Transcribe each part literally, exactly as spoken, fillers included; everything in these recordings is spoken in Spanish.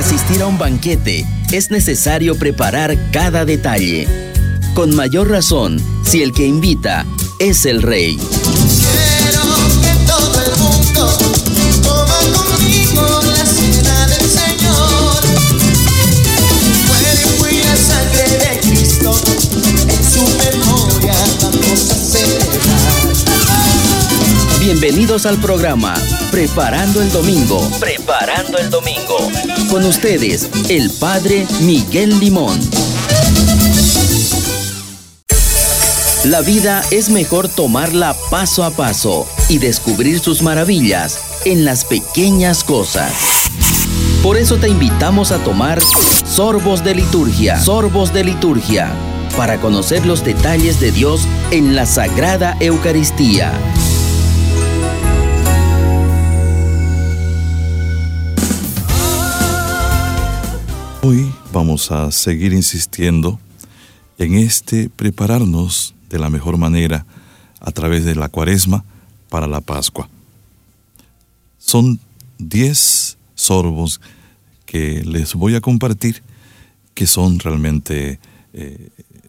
asistir a un banquete, es necesario preparar cada detalle. Con mayor razón, si el que invita es el Rey. Quiero que todo el mundo coma conmigo la cena del Señor. Cuerpo y la sangre de Cristo, en su memoria vamos a celebrar. Bienvenidos al programa Preparando el Domingo. Preparando el Domingo. Con ustedes, el Padre Miguel Limón. La vida es mejor tomarla paso a paso y descubrir sus maravillas en las pequeñas cosas. Por eso te invitamos a tomar sorbos de liturgia, sorbos de liturgia, para conocer los detalles de Dios en la Sagrada Eucaristía. Hoy vamos a seguir insistiendo en este prepararnos de la mejor manera a través de la Cuaresma para la Pascua. Son diez sorbos que les voy a compartir que son realmente eh,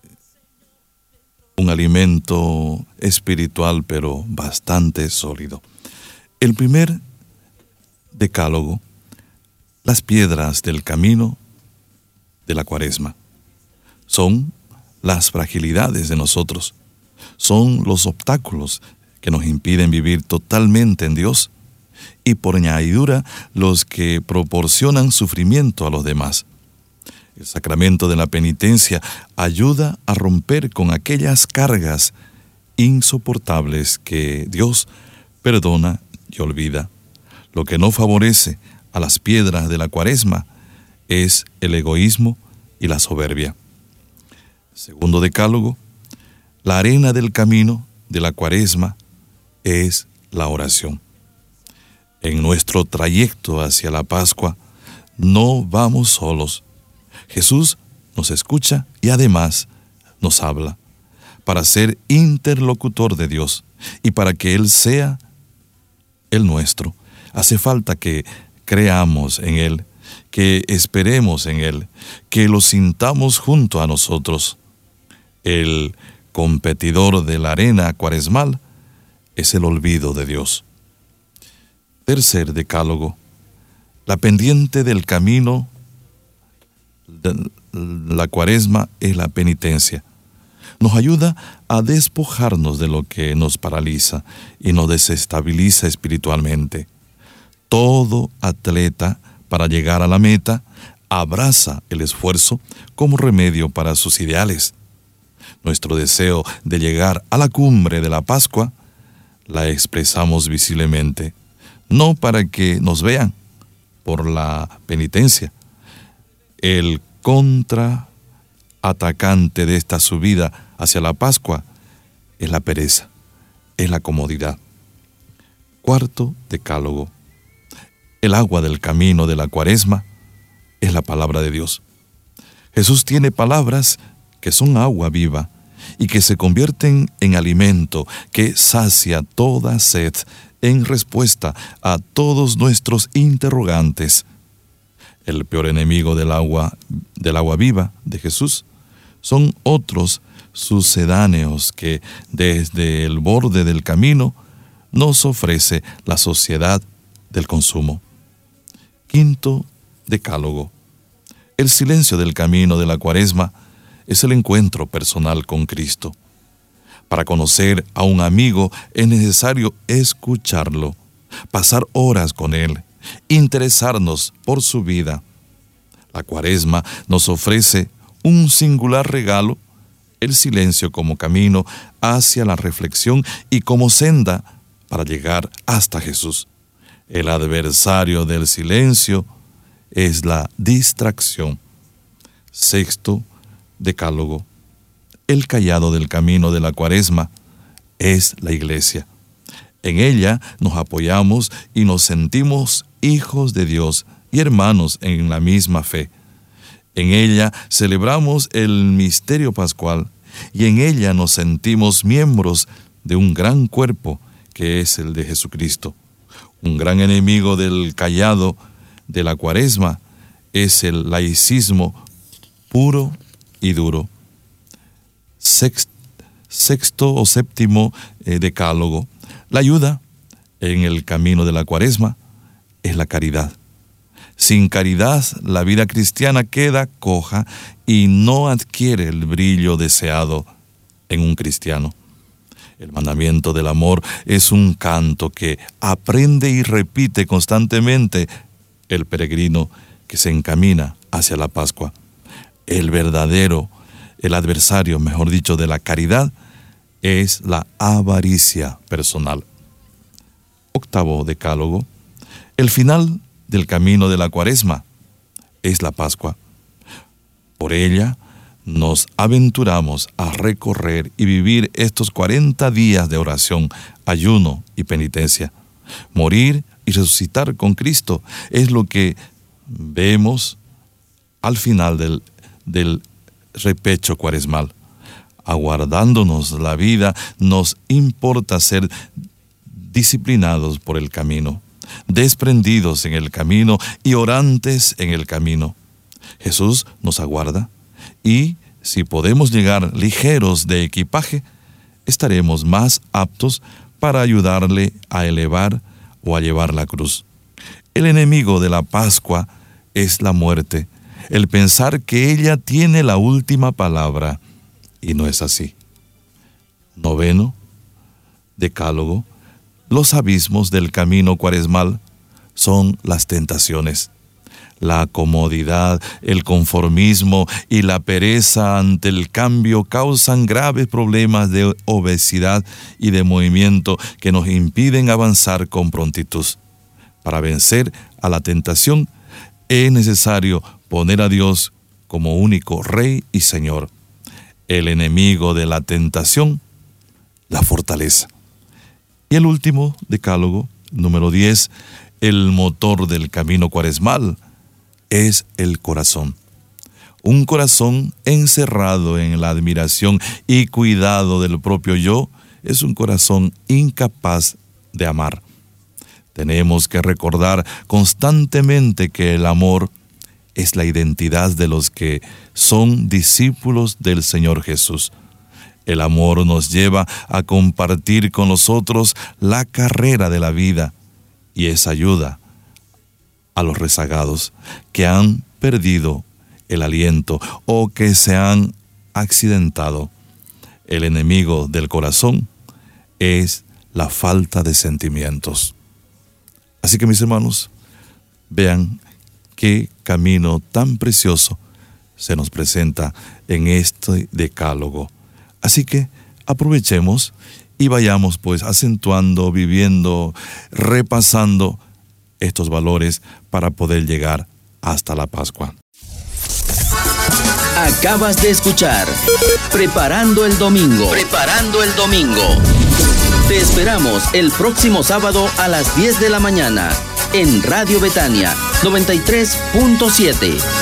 un alimento espiritual pero bastante sólido. El primer decálogo, las piedras del camino de la Cuaresma, son las fragilidades de nosotros, son los obstáculos que nos impiden vivir totalmente en Dios y por añadidura los que proporcionan sufrimiento a los demás. El sacramento de la penitencia ayuda a romper con aquellas cargas insoportables que Dios perdona y olvida. Lo que no favorece a las piedras de la Cuaresma es el egoísmo y la soberbia. Segundo decálogo, la arena del camino de la Cuaresma es la oración. En nuestro trayecto hacia la Pascua no vamos solos. Jesús nos escucha y además nos habla para ser interlocutor de Dios y para que Él sea el nuestro. Hace falta que creamos en Él, que esperemos en Él, que lo sintamos junto a nosotros. El competidor de la arena cuaresmal es el olvido de Dios. Tercer decálogo, la pendiente del camino de la Cuaresma es la penitencia. Nos ayuda a despojarnos de lo que nos paraliza y nos desestabiliza espiritualmente. Todo atleta, para llegar a la meta, abraza el esfuerzo como remedio para sus ideales. Nuestro deseo de llegar a la cumbre de la Pascua la expresamos visiblemente, no para que nos vean por la penitencia. El contraatacante de esta subida hacia la Pascua es la pereza, es la comodidad. Cuarto decálogo. El agua del camino de la Cuaresma es la palabra de Dios. Jesús tiene palabras que son agua viva y que se convierten en alimento que sacia toda sed en respuesta a todos nuestros interrogantes. El peor enemigo del agua, del agua viva de Jesús son otros sucedáneos que desde el borde del camino nos ofrece la sociedad del consumo. Quinto decálogo. El silencio del camino de la Cuaresma es el encuentro personal con Cristo. Para conocer a un amigo es necesario escucharlo, pasar horas con él, interesarnos por su vida. La Cuaresma nos ofrece un singular regalo, el silencio como camino hacia la reflexión y como senda para llegar hasta Jesús. El adversario del silencio es la distracción. Sexto decálogo. El cayado del camino de la Cuaresma es la Iglesia. En ella nos apoyamos y nos sentimos hijos de Dios y hermanos en la misma fe. En ella celebramos el misterio pascual y en ella nos sentimos miembros de un gran cuerpo que es el de Jesucristo. Un gran enemigo del cayado de la Cuaresma es el laicismo puro y duro. Sexto, sexto o séptimo eh, decálogo. La ayuda en el camino de la Cuaresma es la caridad. Sin caridad, la vida cristiana queda coja y no adquiere el brillo deseado en un cristiano. El mandamiento del amor es un canto que aprende y repite constantemente el peregrino que se encamina hacia la Pascua. El verdadero, el adversario, mejor dicho, de la caridad es la avaricia personal. Octavo decálogo. El final del camino de la Cuaresma es la Pascua. Por ella nos aventuramos a recorrer y vivir estos cuarenta días de oración, ayuno y penitencia. Morir y resucitar con Cristo es lo que vemos al final del, del repecho cuaresmal. Aguardándonos la vida, nos importa ser disciplinados por el camino, desprendidos en el camino y orantes en el camino. Jesús nos aguarda y si podemos llegar ligeros de equipaje, estaremos más aptos para ayudarle a elevar o a llevar la cruz. El enemigo de la Pascua es la muerte, el pensar que ella tiene la última palabra, y no es así. Noveno decálogo. Los abismos del camino cuaresmal son las tentaciones. La comodidad, el conformismo y la pereza ante el cambio causan graves problemas de obesidad y de movimiento que nos impiden avanzar con prontitud. Para vencer a la tentación es necesario poner a Dios como único Rey y Señor. El enemigo de la tentación, la fortaleza. Y el último decálogo, número diez, el motor del camino cuaresmal es el corazón. Un corazón encerrado en la admiración y cuidado del propio yo es un corazón incapaz de amar. Tenemos que recordar constantemente que el amor es la identidad de los que son discípulos del Señor Jesús. El amor nos lleva a compartir con los otros la carrera de la vida y es ayuda a los rezagados que han perdido el aliento o que se han accidentado. El enemigo del corazón es la falta de sentimientos. Así que mis hermanos, vean qué camino tan precioso se nos presenta en este decálogo. Así que aprovechemos y vayamos pues acentuando, viviendo, repasando estos valores para poder llegar hasta la Pascua. Acabas de escuchar Preparando el Domingo. Preparando el Domingo. Te esperamos el próximo sábado a las diez de la mañana en Radio Betania noventa y tres punto siete.